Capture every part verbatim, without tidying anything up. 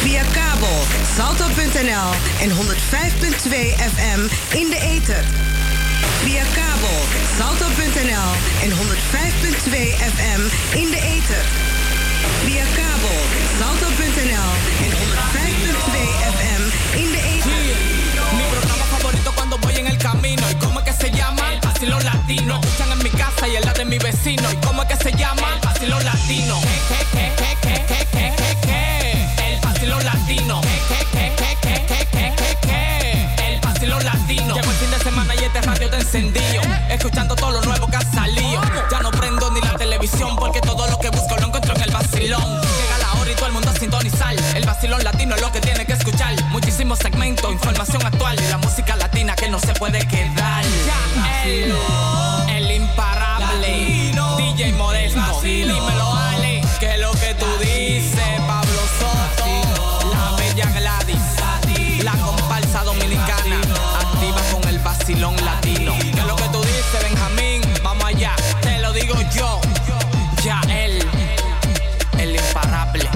Via kabel, salto punt n l en honderd vijf punt twee F M in de ether. Via kabel, salto punt n l en honderd vijf punt twee F M in de ether. Via kabel, salto punt n l en honderd vijf punt twee F M in de ether. Mi programa favorito cuando voy en el camino. ¿Y cómo es que se llama? El vacilón latino. Escuchan en mi casa y en la de mi vecino. ¿Y cómo es que se llama? El vacilón latino. ¿Qué, qué, qué, qué, qué, qué, qué, qué? El vacilón latino. ¿Qué, qué, qué, qué, qué, qué, qué, qué? El vacilón latino. Llevo el fin de semana y este radio te encendido, escuchando todo lo nuevo que ha salido. Ya no prendo ni la televisión porque todo lo que busco lo encuentro en el vacilón. Llega la hora y todo el mundo a sintonizar. El vacilón latino es lo que tiene que escuchar. Muchísimos segmentos, información actual y la música latina que no se puede quedar. Ya el, el imparable latino. D J Modesto, vacilón. Dímelo Ale, que es lo que tú dices. Pablo Soto, la bella Gladys, latino. La comparsa dominicana, activa con el vacilón latino. Que es lo que tú dices, Benjamín, vamos allá, te lo digo yo. Ya el, el imparable.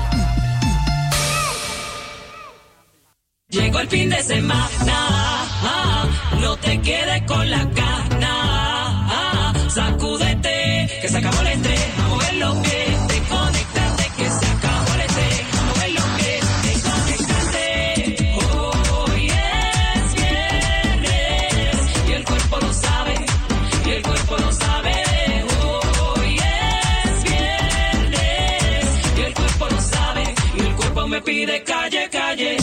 Llegó el fin de semana, no te quedes con la gana, sacúdete, que se acabó el estrés, a mover los pies, desconéctate, que se acabó el estrés, a mover los pies, desconéctate. Hoy es viernes y el cuerpo lo sabe, y el cuerpo lo sabe. Hoy es viernes y el cuerpo lo sabe, y el cuerpo me pide calle, calle.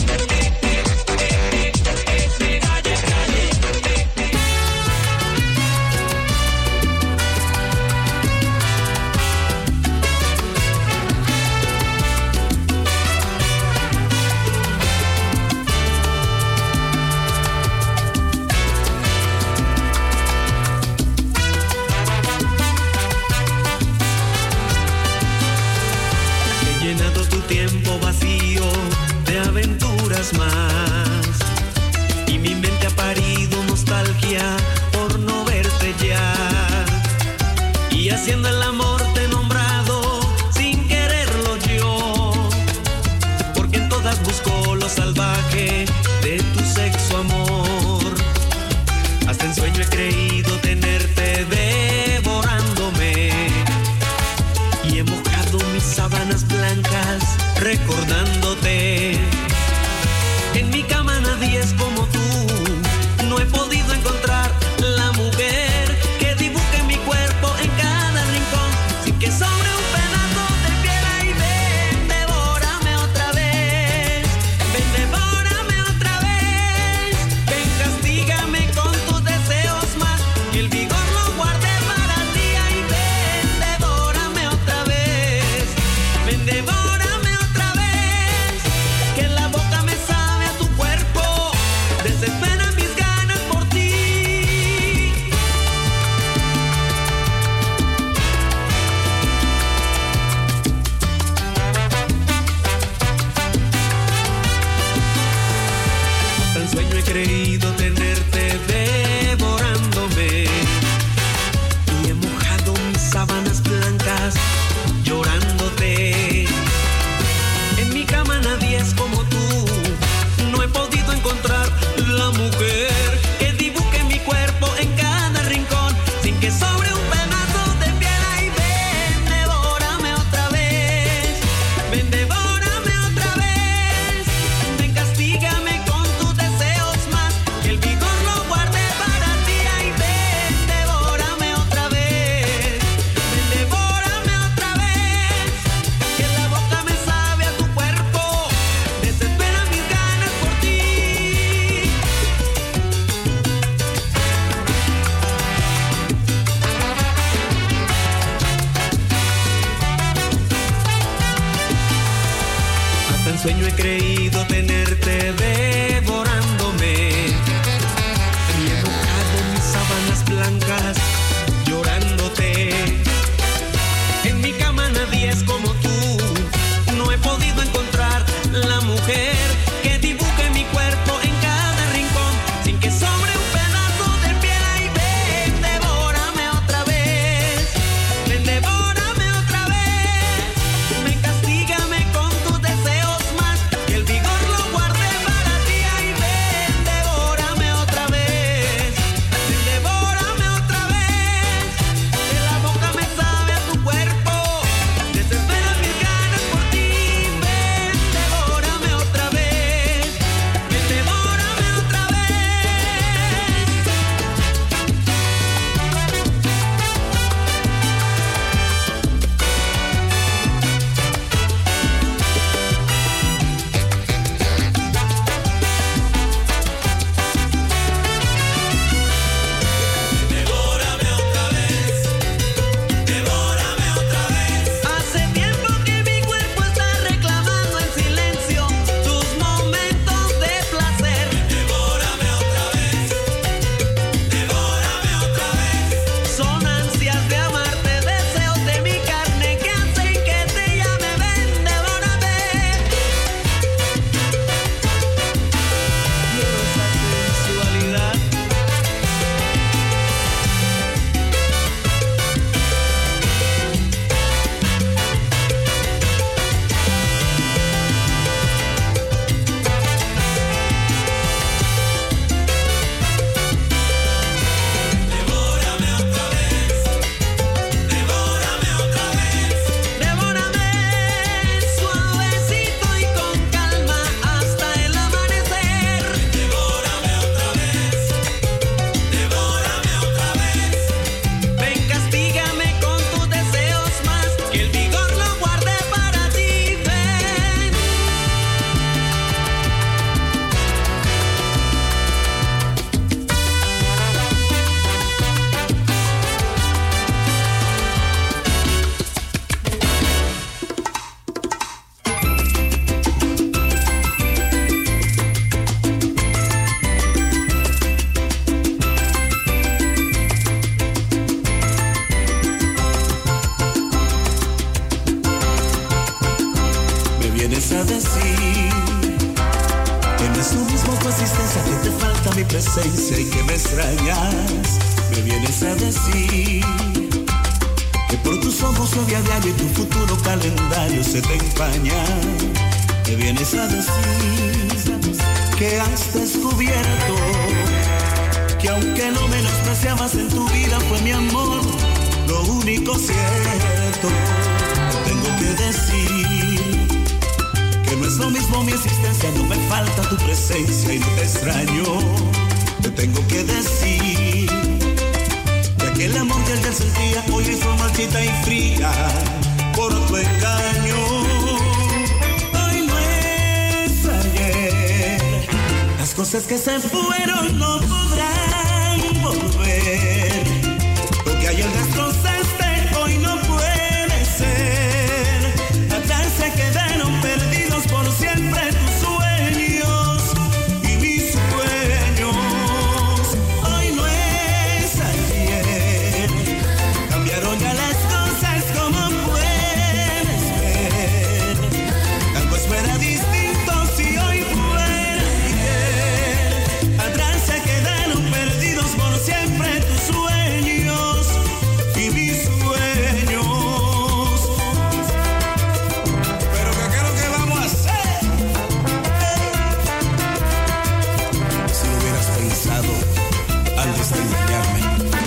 Tiempo vacío de aventuras más, y mi mente ha parido nostalgia por no verte ya, y haciendo el amor te he nombrado sin quererlo yo, porque en todas busco lo salvaje de tu sexo amor. Hasta en sueño he creído tenerte devorándome, y he mojado mis sábanas blancas recordándote. En mi cama nadie es como tú, no he podido encontrar la mujer que dibuje mi cuerpo en cada rincón, sin que sobre un pedazo de piel. Ahí ven, devórame otra vez, ven, devórame otra vez, ven, castígame con tus deseos más, y el vigor lo guardé para ti. Ahí ven, devórame otra vez, ven, devórame. Desesperan mis ganas por ti. Tan sueño he creído tenerte devorándome, y he mojado mis sábanas blancas llorándote. En mi cama nadie es como tú, no he podido encontrar la mujer que dibuje mi cuerpo en cada rincón, sin que sobre un pedazo de piel. Ahí ven, devórame otra vez, ven, devórame otra vez, ven, castígame con tus deseos más, que el vigor lo guardé para ti. Ahí ven, devórame otra vez, ven, devórame otra vez, que la boca me sabe a tu cuerpo, desespera mis ganas por ti. Hasta en sueño he creído tenerte devorándome, y he mojado mis sábanas blancas llorándote. En mi cama nadie es como tú, no he podido encontrar la mujer que dibuje mi cuerpo en cada rincón, sin que sobre un pedazo de piel. Ahí ven, devórame otra vez, ven, devórame otra vez, ven, castígame con tus deseos más, decir que no es lo mismo tu existencia, que te falta mi presencia y que me extrañas. Me vienes a decir que por tus ojos lo a diario y tu futuro calendario se te empaña. Me vienes a decir que has descubierto que aunque lo menospreciabas en tu vida fue mi amor lo único cierto. Tengo que decir que no es lo mismo mi existencia, no me falta tu presencia y no te extraño. Te tengo que decir que aquel amor que ayer sentía hoy es marchita y fría por tu engaño. Hoy no es ayer, las cosas que se fueron no podrán volver. Lo que ayer destrozaste hoy no puede ser. Atrás se quedaron perdidos por siempre tus sueños y mis sueños. Hoy no es ayer, cambiaron ya las cosas como puedes ver. Tal vez fuera distinto si hoy fuera ayer. Atrás se quedaron perdidos por siempre tus sueños y mis sueños. Pero ¿qué es lo que vamos a hacer? Si lo hubieras pensado antes de engañarme.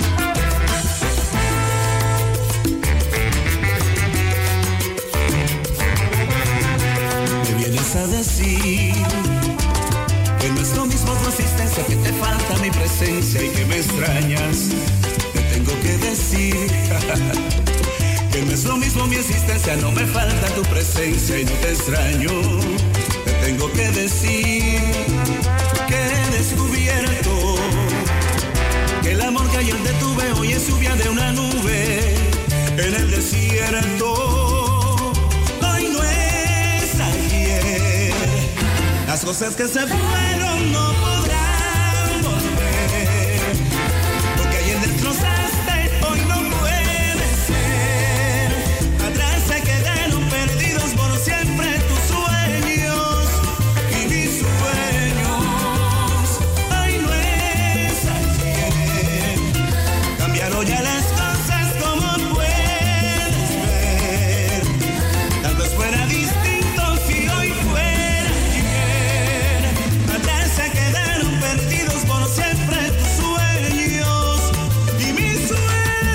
Me vienes a decir que no es lo mismo tu existencia, que te falta mi presencia y que me extrañas. Te tengo que decir que no es lo mismo mi existencia, no me falta tu presencia y no te extraño. Te tengo que decir que he descubierto que el amor que ayer te tuve hoy es lluvia de una nube en el desierto. Hoy no es ayer, las cosas que se fueron no podrán volver. Lo que ayer destrozaste hoy no puede ser. Atrás se quedaron perdidos por siempre tus sueños y mis sueños. Hoy no es ayer, cambiaron ya las cosas como puedes ver. Tal vez fuera distinto si hoy fuera ayer. Atrás se quedaron perdidos por siempre tus sueños y mis sueños.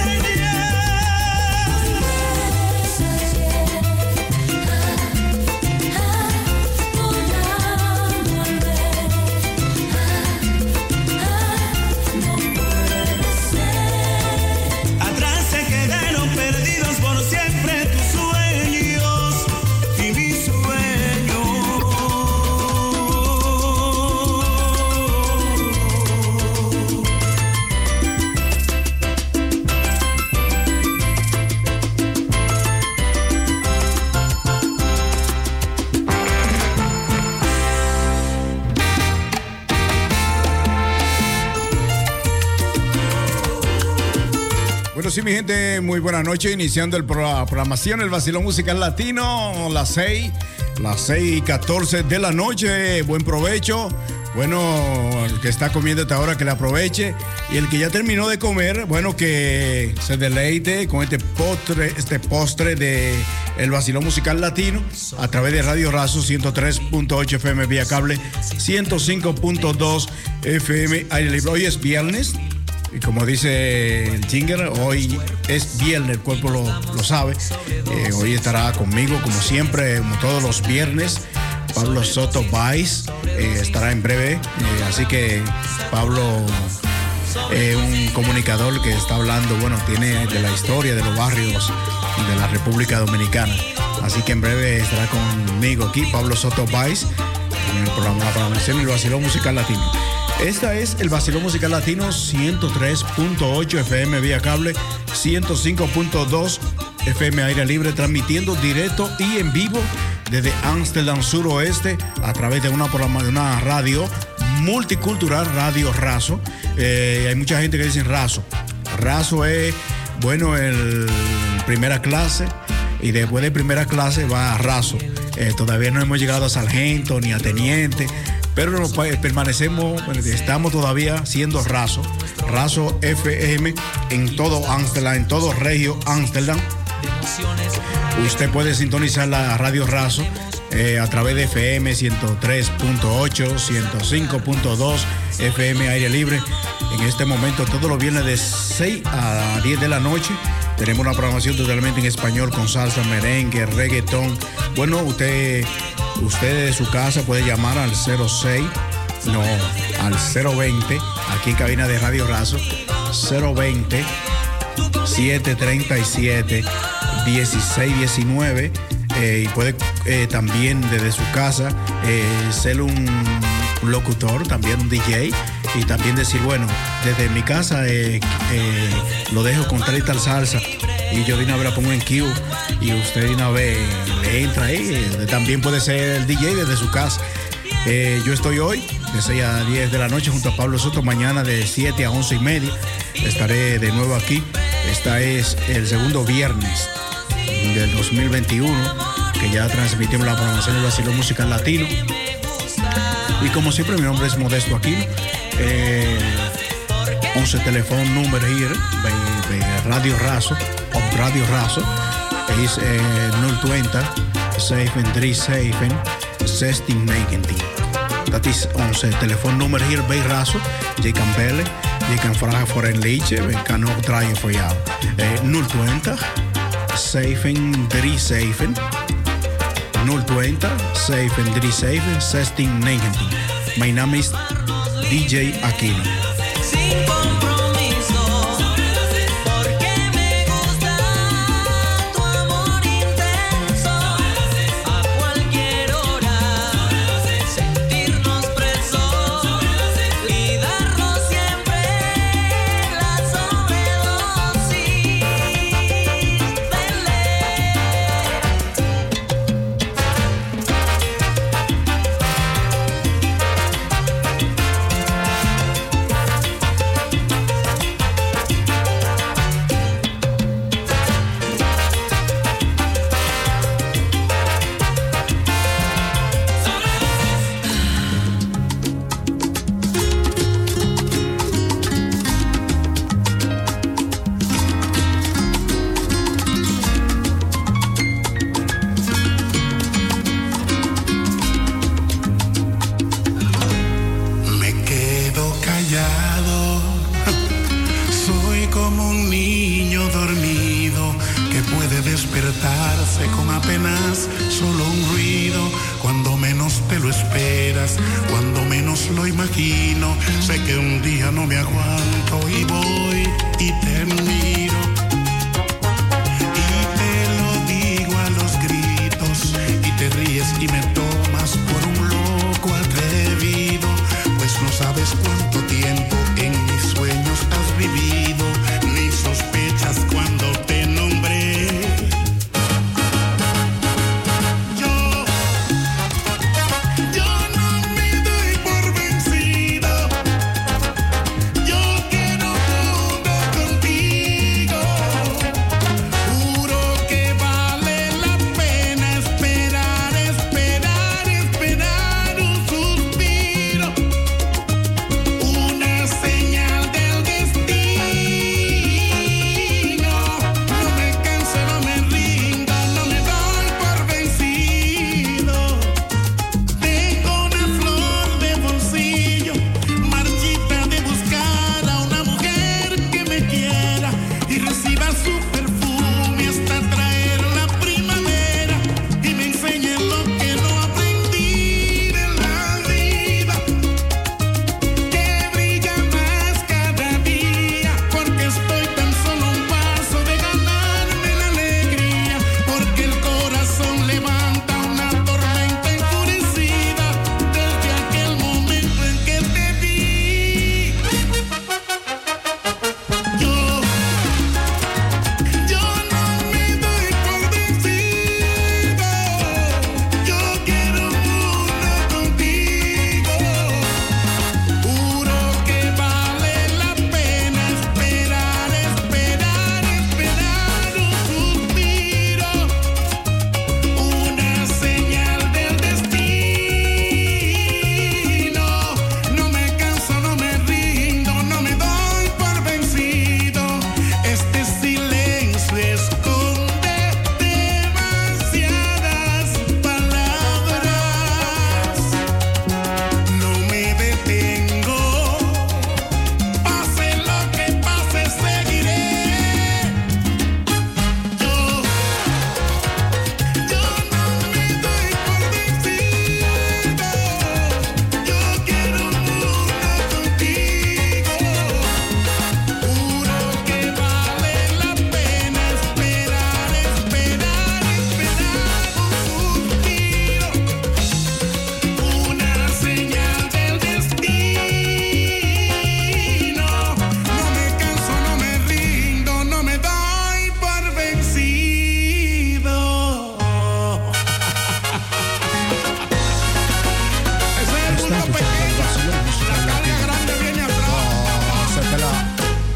Atrás se quedaron perdidos por siempre tus sueños y mis sueños. Bueno, sí, mi gente, muy buena noche. Iniciando el pro- la programación, el Vacilón Musical Latino, las seis, las seis y catorce de la noche. Buen provecho. Bueno, el que está comiendo hasta ahora, que le aproveche. Y el que ya terminó de comer, bueno, que se deleite con este postre, este postre de el Vacilón Musical Latino a través de Radio Razo ciento tres punto ocho F M vía cable, ciento cinco punto dos F M aire libre. Hoy es viernes. Y como dice el Jinger, hoy es viernes, el cuerpo lo, lo sabe. Eh, hoy estará conmigo, como siempre, como todos los viernes, Pablo Soto Baez. Eh, estará en breve. Eh, así que Pablo, eh, un comunicador que está hablando, bueno, tiene de la historia de los barrios de la República Dominicana. Así que en breve estará conmigo aquí, Pablo Soto Baez, en el programa, la programación del Vacilón Musical Latino. Esta es el Vacilón Musical Latino, ciento tres punto ocho F M vía cable, ciento cinco punto dos F M aire libre, transmitiendo directo y en vivo desde Ámsterdam Suroeste a través de una, programa, de una radio multicultural, Radio Razo. Eh, hay mucha gente que dice Razo. Razo es, bueno, el primera clase, y después de primera clase va a Razo. Eh, todavía no hemos llegado a sargento ni a teniente, pero nos, permanecemos, estamos todavía siendo Razo. Razo F M en todo Ámsterdam, en todo Regio Ámsterdam. Usted puede sintonizar la radio Razo eh, a través de F M ciento tres punto ocho, ciento cinco punto dos, F M aire libre. En este momento, todos los viernes de seis a diez de la noche, tenemos una programación totalmente en español con salsa, merengue, reggaetón. Bueno, usted, usted de su casa puede llamar al cero seis, no, al cero veinte, aquí en cabina de Radio Razo, cero veinte, siete treinta y siete, dieciséis diecinueve. Eh, y puede eh, también desde su casa eh, ser un, un locutor, también un D J, y también decir, bueno, desde mi casa eh, eh, lo dejo con tal y tal salsa y yo de una vez la pongo en Q y usted de una vez le entra ahí. Eh, también puede ser el D J desde su casa. Eh, yo estoy hoy de seis a diez de la noche junto a Pablo Soto. Mañana de siete a once y media estaré de nuevo aquí. Esta es el segundo viernes del dos mil veintiuno, que ya transmitimos la programación del Vacilón Musical Latino. Y como siempre, mi nombre es Modesto Aquino. Eh, once telephone number here by, by Radio Razo, of Radio Razo, is uh, nul twintig, zevenendertig, zestien negentien. Dat is onze telefoonnummer hier bij Razo. Je kan bellen, je kan vragen voor een liedje, we kan ook draaien voor jou. Uh, nul twintig, zevenendertig, nul twintig, zevenendertig, zestien negentien. Mijn naam is D J Aquino. Esperar, esperar. Está escuchando el vacilón musical latino. No, se te la...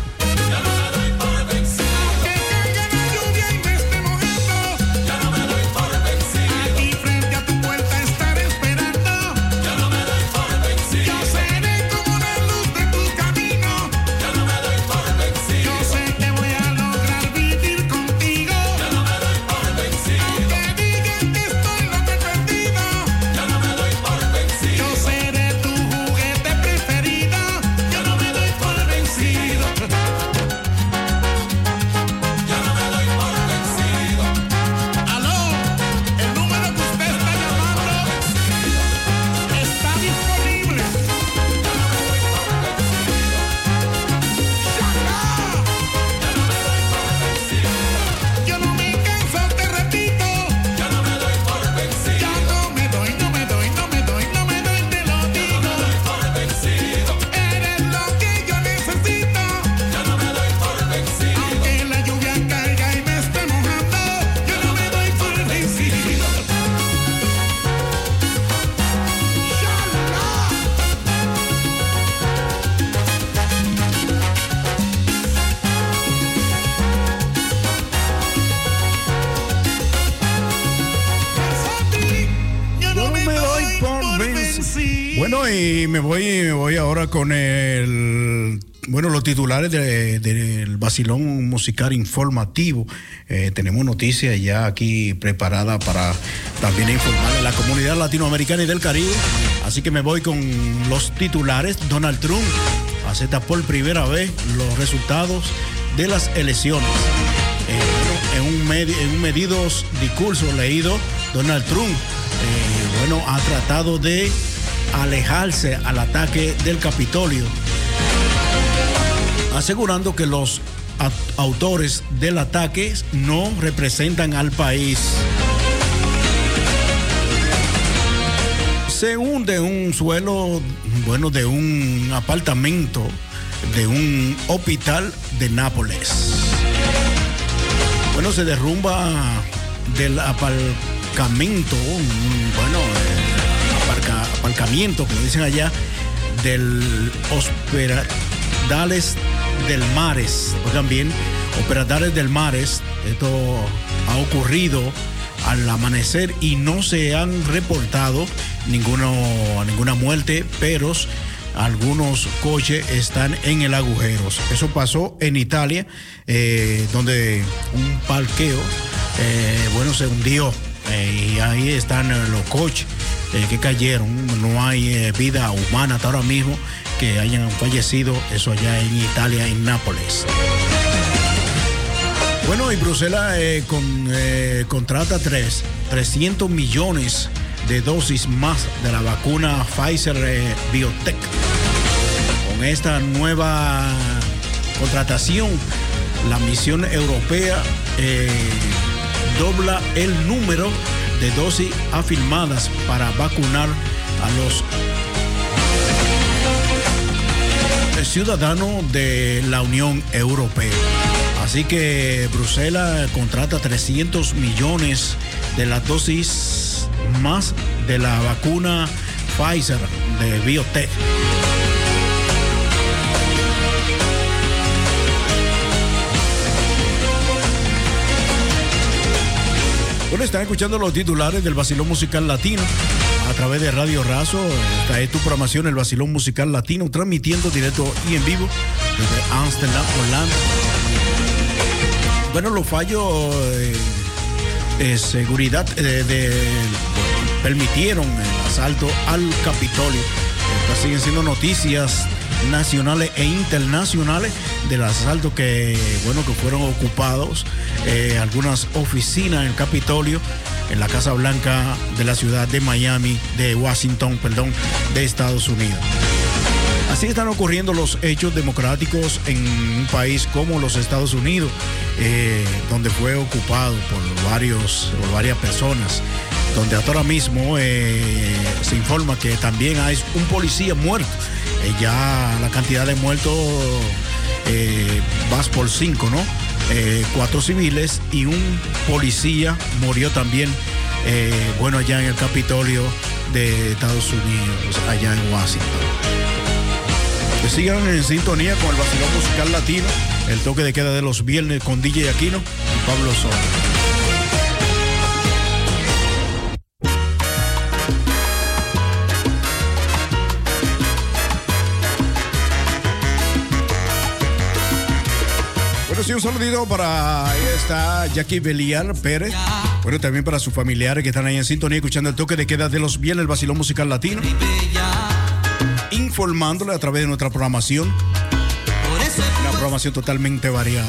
Bueno, y me voy, me voy ahora con el, bueno, los titulares del de, de vacilón musical informativo. Eh, tenemos noticias ya aquí preparadas para también informar a la comunidad latinoamericana y del Caribe. Así que me voy con los titulares. Donald Trump acepta por primera vez los resultados de las elecciones. Eh, bueno, en un, med en un medidos discurso leído, Donald Trump eh, bueno, ha tratado de alejarse al ataque del Capitolio, asegurando que los autores del ataque no representan al país. Se hunde un suelo, bueno, de un apartamento de un hospital de Nápoles. Bueno, se derrumba del aparcamiento, bueno, aparca, aparcamiento, como dicen allá, del Hospedales del Mares. Oigan bien, Hospedales del Mares. Esto ha ocurrido al amanecer y no se han reportado ninguno, ninguna muerte, pero algunos coches están en el agujero. Eso pasó en Italia, eh, donde un parqueo, eh, bueno, se hundió eh, y ahí están los coches eh, que cayeron. No hay eh, vida humana hasta ahora mismo que hayan fallecido. Eso allá en Italia, en Nápoles. Bueno, y Bruselas eh, con, eh, contrata tres, trescientos millones de dosis más de la vacuna Pfizer eh, Biotech. Con esta nueva contratación, la misión europea eh, dobla el número de dosis afirmadas para vacunar a los ciudadanos de la Unión Europea. Así que Bruselas contrata trescientos millones de las dosis más de la vacuna Pfizer de Biotech. Bueno, están escuchando los titulares del Vacilón Musical Latino a través de Radio Razo. Esta es tu programación, el Vacilón Musical Latino, transmitiendo directo y en vivo desde Amsterdam, Holanda. Bueno, los fallos eh, de seguridad eh, de, permitieron el asalto al Capitolio. Estas siguen siendo noticias nacionales e internacionales del asalto que, bueno, que fueron ocupados eh, algunas oficinas en el Capitolio, en la Casa Blanca de la ciudad de Miami, de Washington, perdón, de Estados Unidos. Así están ocurriendo los hechos democráticos en un país como los Estados Unidos, eh, donde fue ocupado por, varios, por varias personas, donde hasta ahora mismo eh, se informa que también hay un policía muerto. Eh, ya la cantidad de muertos eh, va por cinco, ¿no? Eh, cuatro civiles y un policía murió también, eh, bueno, allá en el Capitolio de Estados Unidos, allá en Washington. Que sigan en sintonía con el vacilón musical latino, el toque de queda de los viernes con D J Aquino y Pablo Sola. Sí, un saludito para ahí está Jackie Belial Pérez. Bueno, también para sus familiares que están ahí en sintonía escuchando el toque de queda de los viernes, el vacilón musical latino. Informándole a través de nuestra programación. Una programación totalmente variada.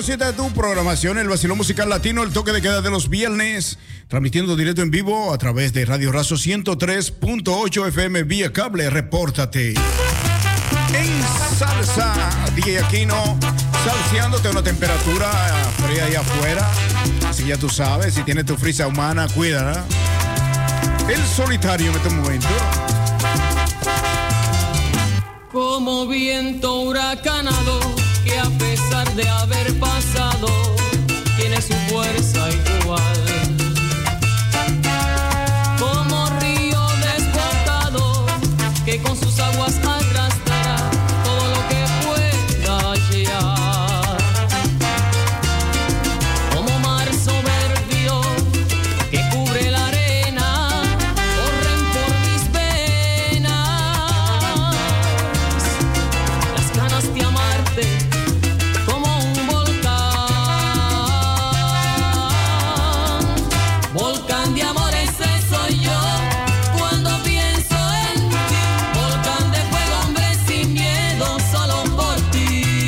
si esta es tu programación, el Vacilón Musical Latino, el toque de queda de los viernes, transmitiendo directo en vivo a través de Radio Razo ciento tres punto ocho F M vía cable. Repórtate en salsa, D J Aquino, salseándote a una temperatura fría allá afuera. Así ya tú sabes, si tienes tu frisa humana, cuídala. El solitario en este momento. Como viento huracanado, que a pesar de haber pasado, tiene su fuerza igual. Como río desbocado, que con sus aguas arrastrará todo lo que pueda llegar. Como mar soberbio, que cubre la arena, corren por mis venas las ganas de amarte. Volcán de amor, ese soy yo. Cuando pienso en ti, volcán de fuego, hombre sin miedo, solo por ti.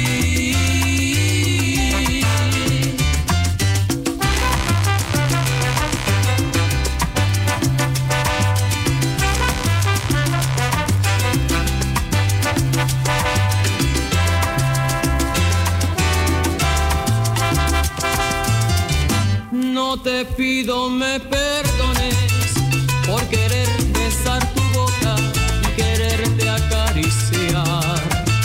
No te pido me perdones por querer besar tu boca y quererte acariciar.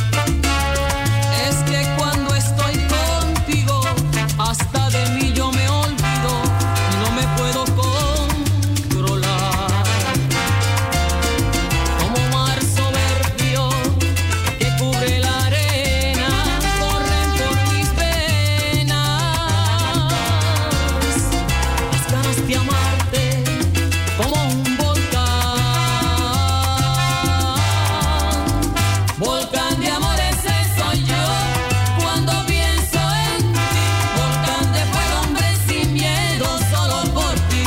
Es que cuando estoy contigo, hasta de mí yo me olvido y no me puedo controlar. Como mar soberbio que cubre la arena, corren por mis venas de amarte como un volcán. Volcán de amor, ese soy yo. Cuando pienso en ti, volcán de fuego, hombre sin miedo, solo por ti.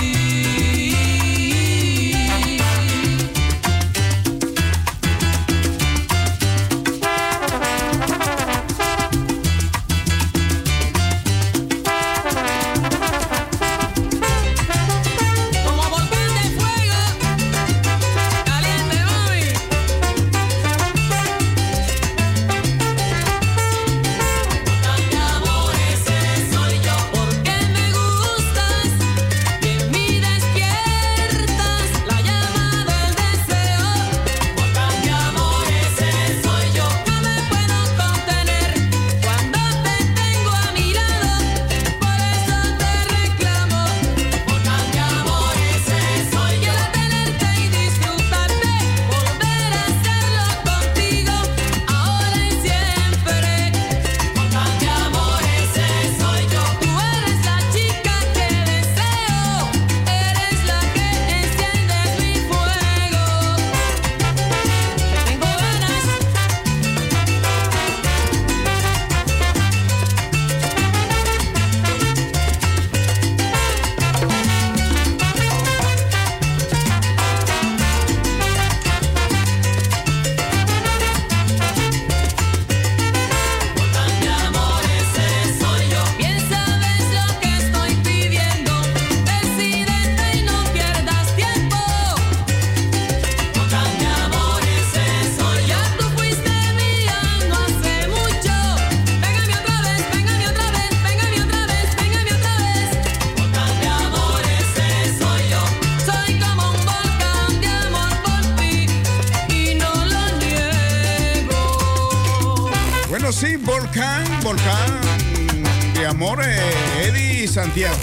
Sí, Volcán, Volcán de amor, eh, Eddie Santiago.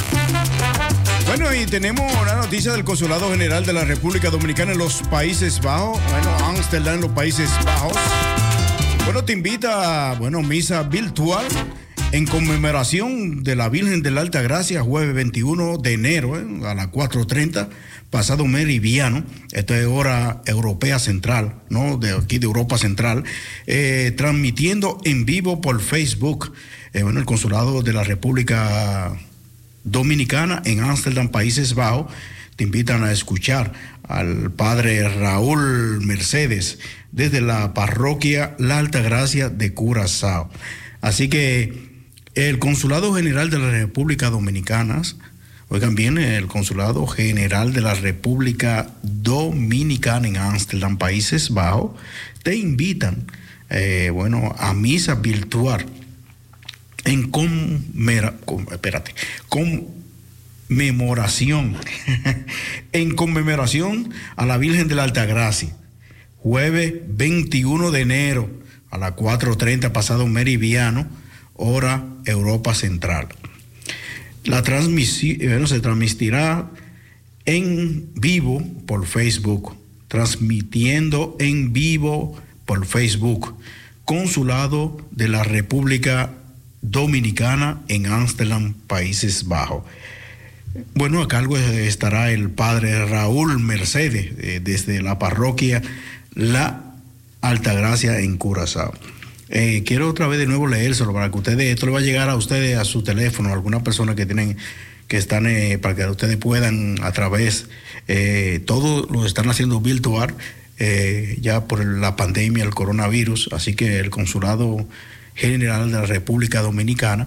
Bueno, y tenemos una noticia del Consulado General de la República Dominicana en los Países Bajos. Bueno, Ámsterdam en los Países Bajos. Bueno, te invita a, bueno, misa virtual en conmemoración de la Virgen de la Alta Gracia, jueves veintiuno de enero, eh, a las cuatro treinta, pasado meridiano. Esto es hora europea central, ¿no? De aquí de Europa Central, eh, transmitiendo en vivo por Facebook. Eh, bueno, el Consulado de la República Dominicana en Ámsterdam, Países Bajos, te invitan a escuchar al padre Raúl Mercedes desde la parroquia La Alta Gracia de Curazao. Así que El Consulado General de la República Dominicana, oigan bien, el Consulado General de la República Dominicana en Ámsterdam, Países Bajos, te invitan, eh, bueno, a misa virtual en conmera, con, espérate, conmemoración, en conmemoración a la Virgen de la Altagracia, jueves veintiuno de enero a las cuatro treinta pasado meridiano, hora Europa Central. La transmisión bueno, se transmitirá en vivo por Facebook, transmitiendo en vivo por Facebook, Consulado de la República Dominicana en Ámsterdam, Países Bajos. Bueno, a cargo estará el padre Raúl Mercedes, eh, desde la parroquia La Altagracia en Curazao. Eh, quiero otra vez de nuevo leérselo para que ustedes, esto le va a llegar a ustedes a su teléfono, a algunas personas que tienen, que están, eh, para que ustedes puedan a través, eh, todo lo están haciendo virtual, eh, ya por la pandemia, el coronavirus, así que el Consulado General de la República Dominicana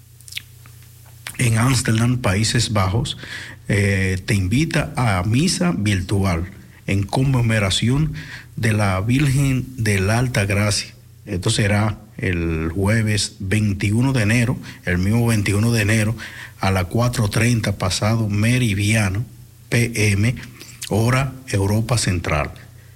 en Ámsterdam, Países Bajos, eh, te invita a misa virtual en conmemoración de la Virgen de la Altagracia. Esto será el jueves veintiuno de enero, el mismo veintiuno de enero, a las cuatro treinta pasado meridiano, P M, hora Europa Central,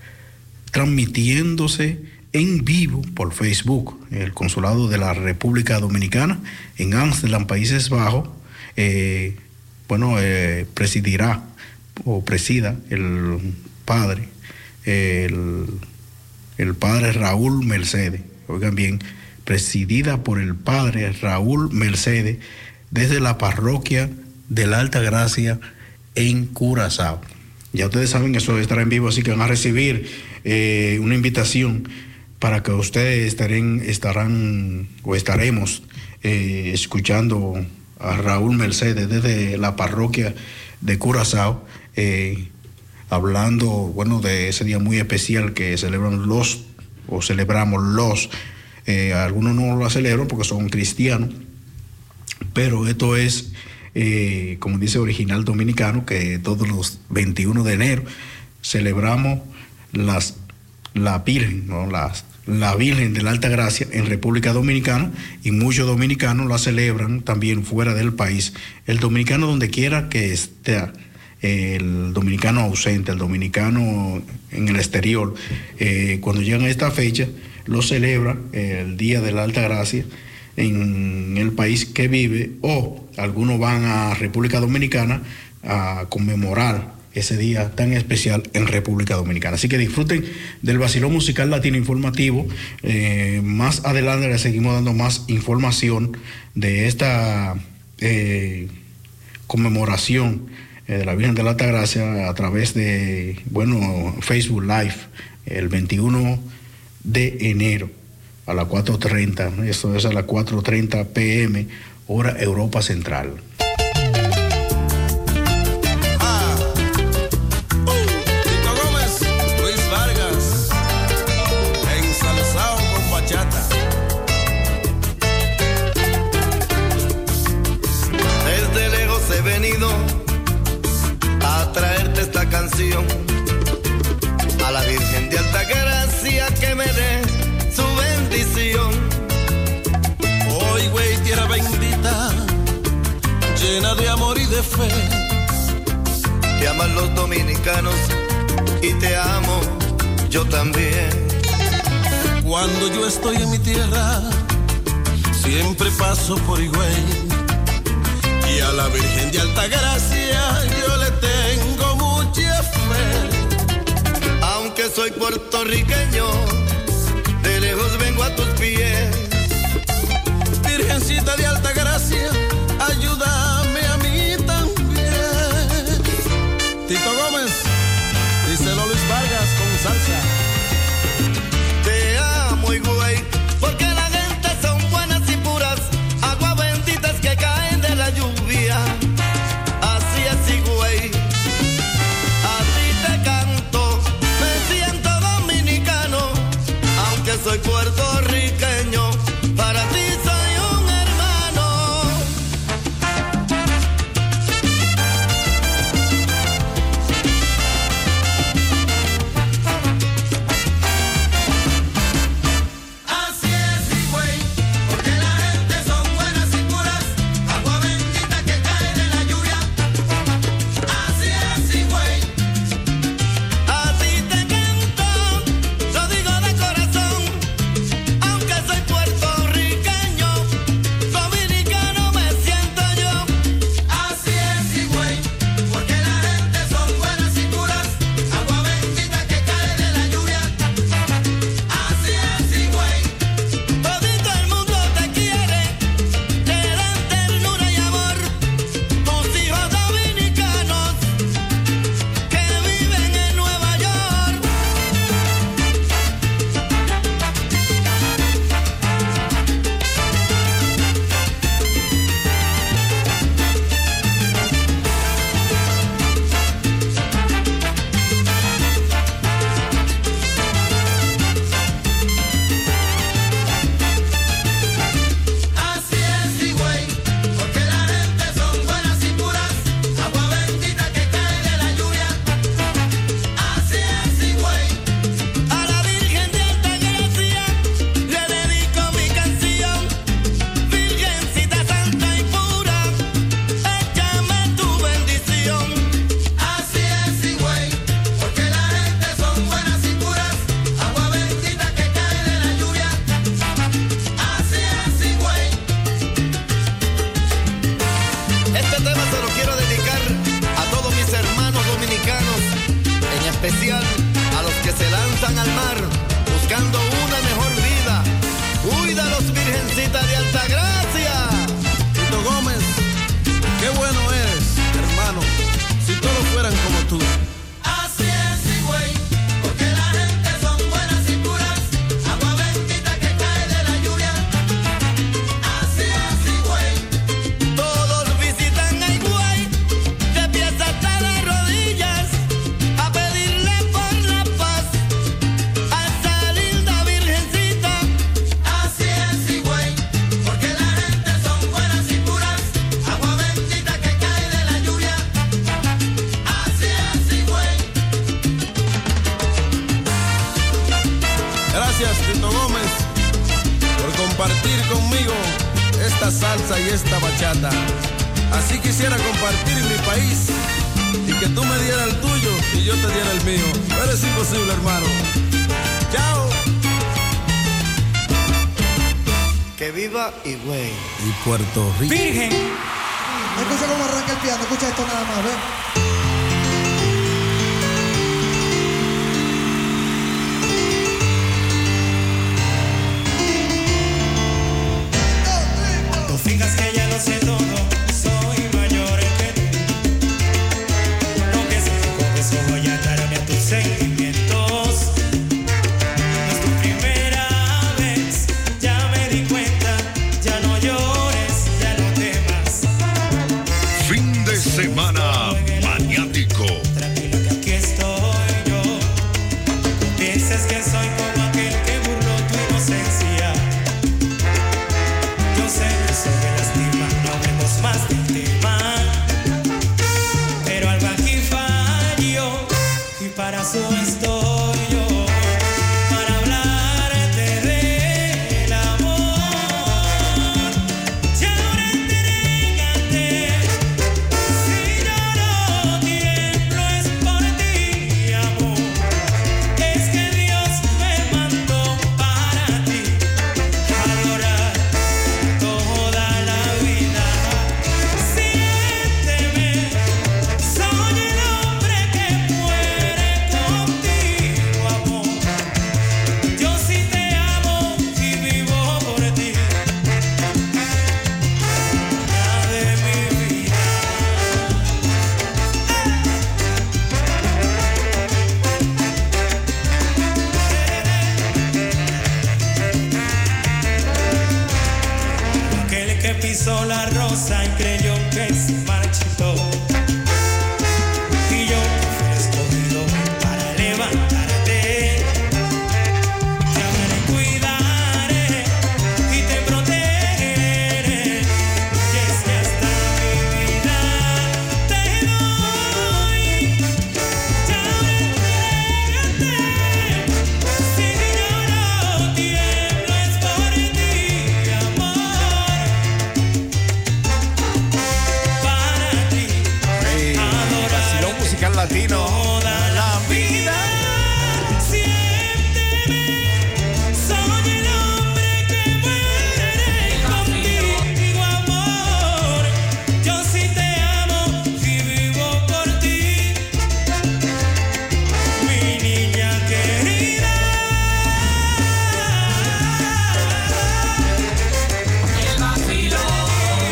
transmitiéndose en vivo por Facebook, el Consulado de la República Dominicana en Ámsterdam, Países Bajos, eh, bueno, eh, presidirá o presida el padre, el, el padre Raúl Mercedes, oigan bien, presidida por el padre Raúl Mercedes desde la parroquia de la Altagracia en Curazao. Ya ustedes saben, eso estará en vivo, así que van a recibir eh, una invitación para que ustedes estarán, estarán o estaremos eh, escuchando a Raúl Mercedes desde la parroquia de Curazao, eh, hablando, bueno, de ese día muy especial que celebran los, o celebramos los, eh, algunos no lo celebran porque son cristianos, pero esto es, eh, como dice Original Dominicano, que todos los veintiuno de enero celebramos las, la Virgen, ¿no? Las la Virgen de la Altagracia en República Dominicana, y muchos dominicanos la celebran también fuera del país. El dominicano donde quiera que esté, el dominicano ausente, el dominicano en el exterior, eh, cuando llegan a esta fecha, lo celebra el Día de la Altagracia en el país que vive, o algunos van a República Dominicana a conmemorar ese día tan especial en República Dominicana. Así que disfruten del vacilón musical latino informativo. Eh, más adelante les seguimos dando más información de esta eh, conmemoración eh, de la Virgen de la Altagracia a través de, bueno, Facebook Live, el veintiuno de enero a las cuatro treinta, esto es a las cuatro treinta P M, hora Europa Central. A traerte esta canción, a la Virgen de Altagracia que me dé su bendición. Hoy, güey, tierra bendita, llena de amor y de fe. Te aman los dominicanos y te amo yo también. Cuando yo estoy en mi tierra, siempre paso por Higüey. Y a la Virgen de Altagracia yo le tengo mucha fe. Aunque soy puertorriqueño, de lejos vengo a tus pies. Virgencita de Altagracia, ayúdame a mí también. Tito Gómez, díselo Luis Vargas con salsa. Te amo, Higüey, porque la gente son buenas y puras, aguas benditas que caen de la lluvia. Así es, Higüey, a ti te canto, me siento dominicano, aunque soy puertorriqueño, para ti soy un hermano. Gracias, Tito Gómez, por compartir conmigo esta salsa y esta bachata. Así quisiera compartir mi país y que tú me dieras el tuyo y yo te diera el mío. Pero es imposible, hermano. Chao. Que viva Higüey. Y Puerto Rico. Virgen. Escucha cómo arranca el piano, escucha esto nada más, ¿ves? Tú fijas que ya lo sé todo, soy mayor que tú. No pienses que con eso voy a darme a tus sentimientos. No es tu primera vez, ya me di cuenta, ya no llores, ya no temas. Fin de semana maniático. Tranquilo que aquí estoy yo. Piensas que soy como aquel que burló tu inocencia. Yo sé que eso me lastima, no hablemos más del tema. Pero algo aquí falló y para eso estoy yo. Para hablarte del amor. Y ahora entrégate. Si yo no tiemblo es por ti, amor. Es que Dios me mandó para ti. Adorar toda la vida. Siénteme, soy el hombre que muere contigo, amor. Yo sí te amo y vivo por ti. La de mi vida. Aquel que pisó la rosa y creyó que se marchitó. Y yo que fui escogido para levantarte. Te amaré, cuidaré y te protegeré. Y es que hasta mi vida te doy. Y ahora entrégate. Si yo no tiemblo es por ti, amor. Para ti, Hey, vacilón musical latino. toda la vida. Siénteme, soy el hombre que muere contigo, amor. Yo sí te amo y vivo por ti, mi niña querida. El vacilón.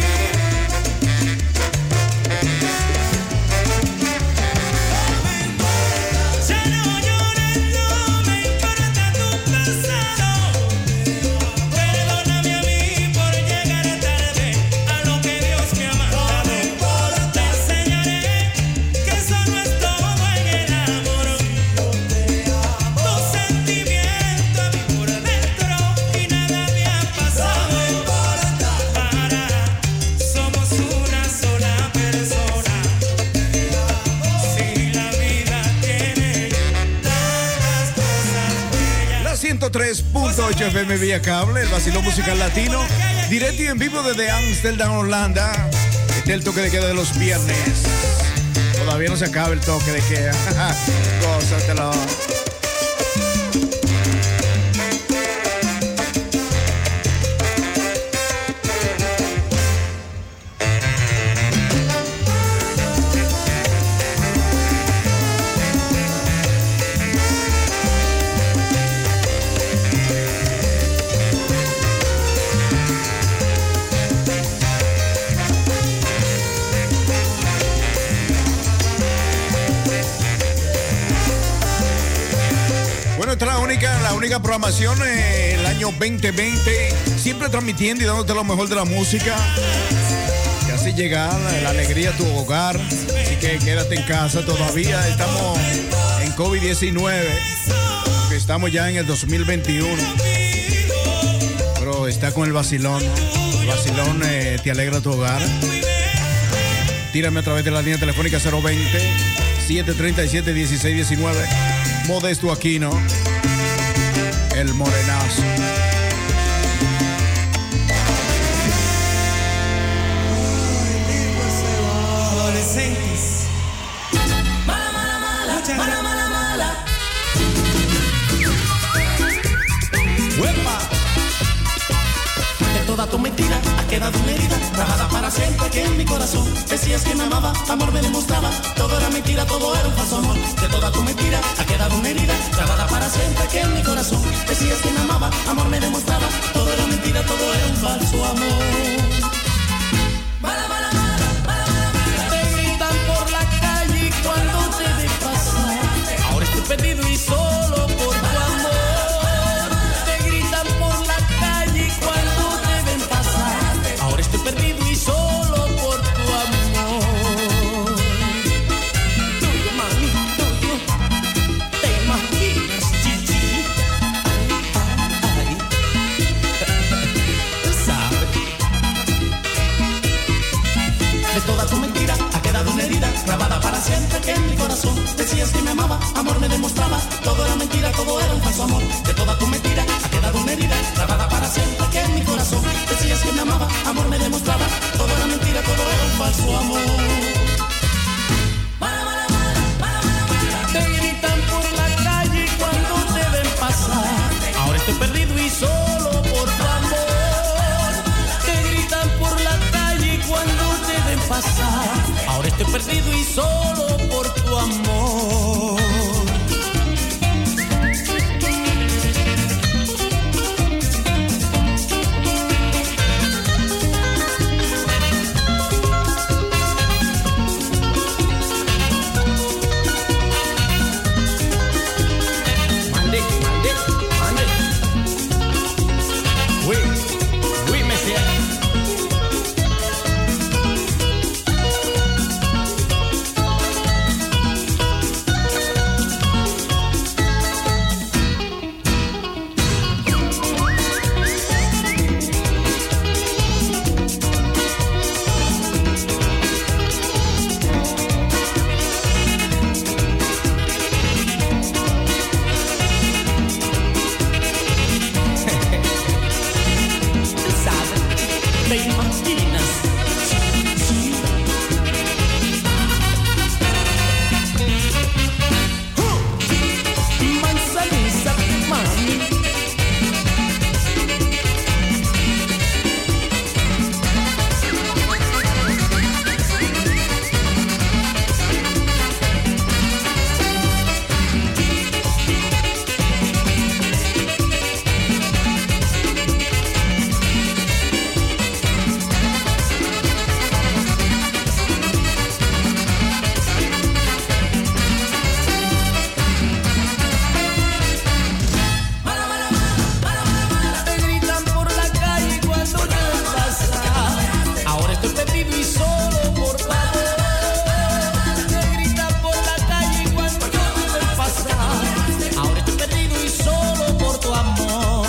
Ya no llores, no me importa tu pasado. Perdóname a mí por llegar tarde a lo que Dios me ha mandado. Te enseñaré que eso no es todo en el amor. Tu sentimiento a mí por dentro y nada me ha pasado. Para, somos una sola persona. Si la vida tiene tantas cosas bellas. La ciento tres punto ocho F M vía cable, el vacilón musical latino, directo y en vivo desde Amsterdam, Holanda. Este es el toque de queda de los viernes. Todavía no se acaba el toque de queda. Gózatelo. Bueno, esta es la única, la única programación eh, el año veinte veinte, siempre transmitiendo y dándote lo mejor de la música. Y así llega la, la alegría a tu hogar. Así que quédate en casa todavía. Estamos en COVID diecinueve. Estamos ya en el dos mil veintiuno. Pero está con el vacilón, ¿no? El vacilón eh, te alegra tu hogar. Tírame a través de la línea telefónica cero veinte, siete treinta y siete, dieciséis diecinueve. Modesto Aquino. el morenazo. Adolescentes. Mala, mala, mala, mala, mala, mala. ¡Huepa! De toda tu mentira ha quedado una herida grabada para siempre aquí en mi corazón. Decías que me amaba, amor me demostraba. Todo era mentira, todo era un falso amor. De toda tu mentira ha quedado una herida grabada para siempre aquí en mi corazón. Decías que me amaba, amor me demostraba. Todo era mentira, todo era un falso amor. Mala, mala, mala, mala, mala, mala. Te gritan por la calle cuando te ve pasar. Ahora estoy perdido y solo por tu amor. Te gritan por la calle cuando te ven pasar. Ahora estoy perdido y solo por tu amor. Tuyo, mami, tuyo. Te imaginas, chichi. Ay, tú sabes. De toda tu mentira ha quedado una herida grabada para siempre que en mi corazón. Decías que me amaba, amor me demostraba. Todo era mentira, todo era un falso amor. De toda tu mentira ha quedado una herida grabada para siempre que en mi corazón. Decías que me amaba, amor me demostraba. Todo era mentira, todo era un falso amor. Mala, mala, mala, mala, mala, mala. Te gritan por la calle cuando te ven pasar. Ahora estoy perdido y solo por tu amor. Te gritan por la calle cuando te ven pasar. Ahora estoy perdido y solo por tu amor. Mande, mande, mande. Oui, oui, monsieur. ¿Sabes? ¿Te imaginas? Sí. Uh, manzaniza, mami. Mala, mala, mala, mala, mala, mala. Te gritan por la calle cuando te ven pasar. Ahora estoy perdido y solo por tu amor. Te gritan por la calle cuando te ven pasar. Ahora estoy perdido y solo por tu amor.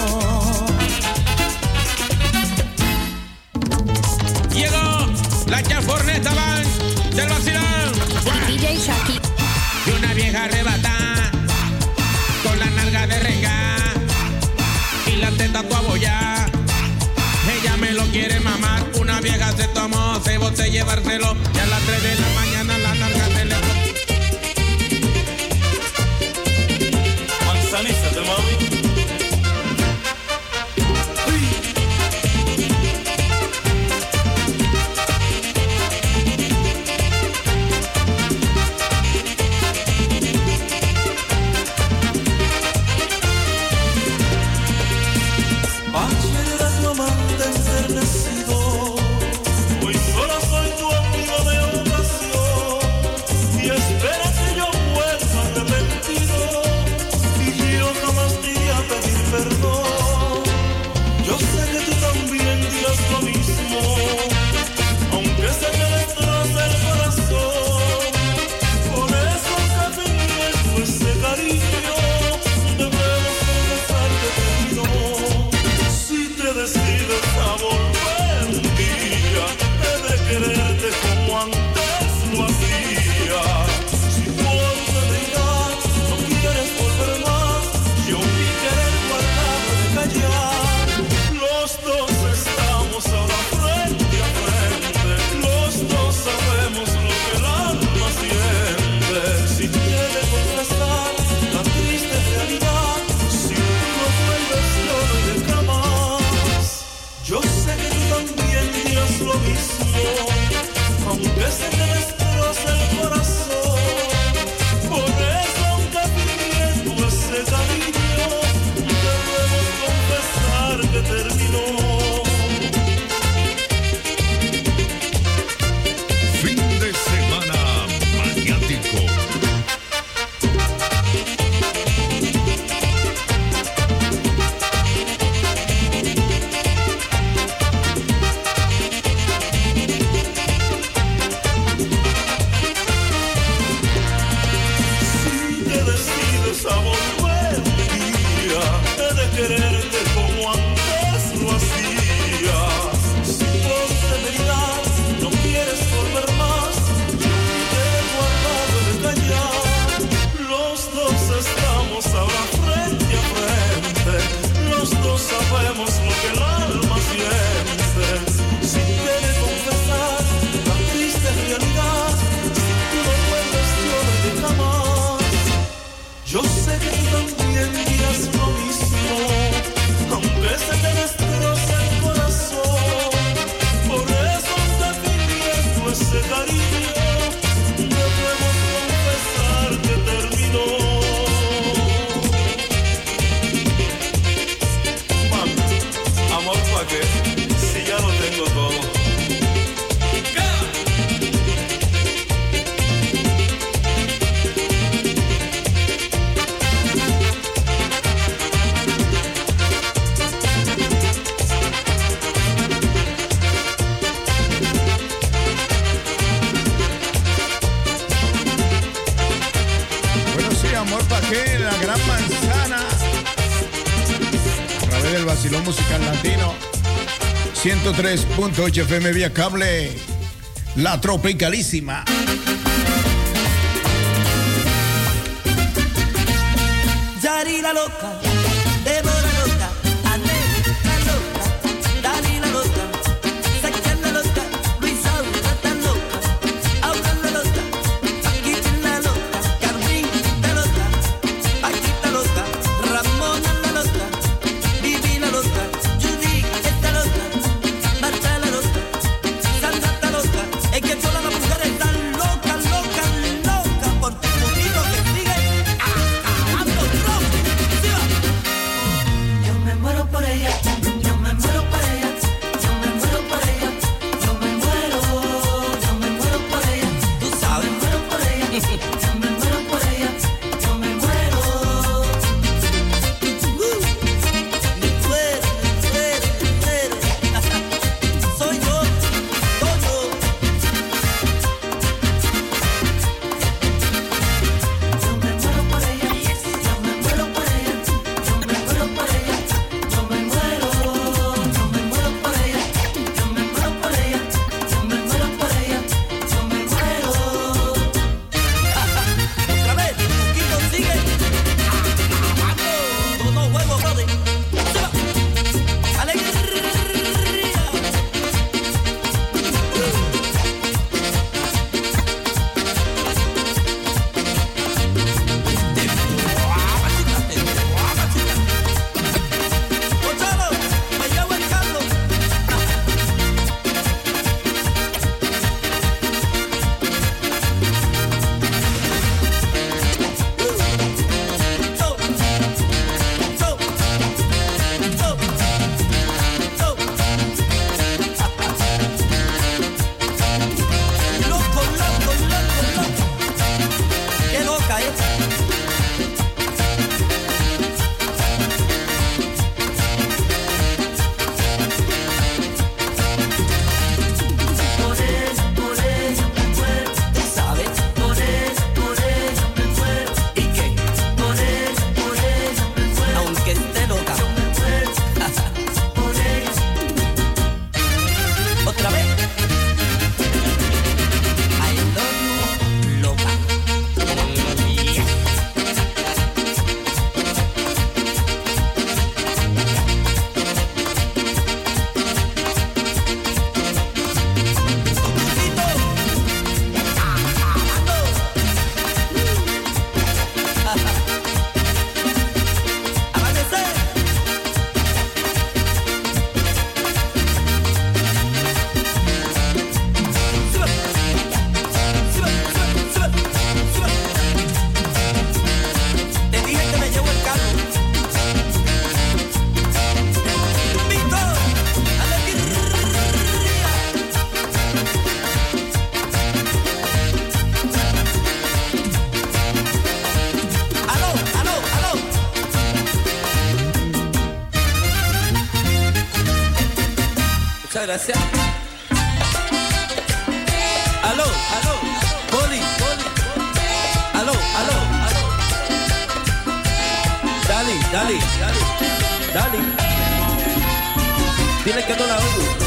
Llegó la chaforneta van del vacilón. D J Shaki. Y una vieja arrebatada con la nalga de renga y la teta tu abollá. Ella me lo quiere mamar. Una vieja se tomó cebo de llevárselo y a las tres de la mañana la nalga se le... Manzanízate, mami. Eres tu amante enternecido. Hoy solo soy tu amigo de ocasión. del Vacilón Musical Latino. ciento tres punto ocho F M vía cable. La Tropicalísima. Yari la loca, Débora loca, Anel la loca, Dani la loca, Saquiel la loca, Luisa la loca, Aura la loca, Paquita la loca, Carmen la loca, Paquita loca, Ramona la loca, Vivi la loca, Judy está loca, Marta la loca, Sandra está loca, es que todas las mujeres están locas, locas, locas por tu putito que sigue acabando rojo. Yo me muero por ella, yo me muero por ella, yo me muero por ella, yo me muero, yo me muero por ella, tú sabes, me muero por ella, yo me muero por ella, yo me muero. Uh, me muero, me muero, me muero. Soy yo, soy yo. Yo me muero por ella, yo me muero por ella, yo me muero por ella, yo me muero, yo me muero por ella, yo me muero por ella, yo me muero por ella, yo me muero. Otra vez, Cuquito sigue acabando. Todo juego, brother. Se va. Alegría. Gonzalo, me llevo el Carlos. So, so, so, so. Loco, loco, loco, loco. Qué loca, ¿eh? Por ella, por ella me muero, tú sabes. Por ella, por ella me muero. ¿Y qué? Por ella, por ella me muero. Aunque esté loca. Yo me muero. Por ella. Otra vez. I love you, loca. Yeah. Te dije que me llevo el carro. Vito, alegría. Aló, aló, aló. Muchas gracias. Aló, aló, Poli, Poli. Aló, aló, aló. Dale, dale, dale, dale. Dile que no la oigo.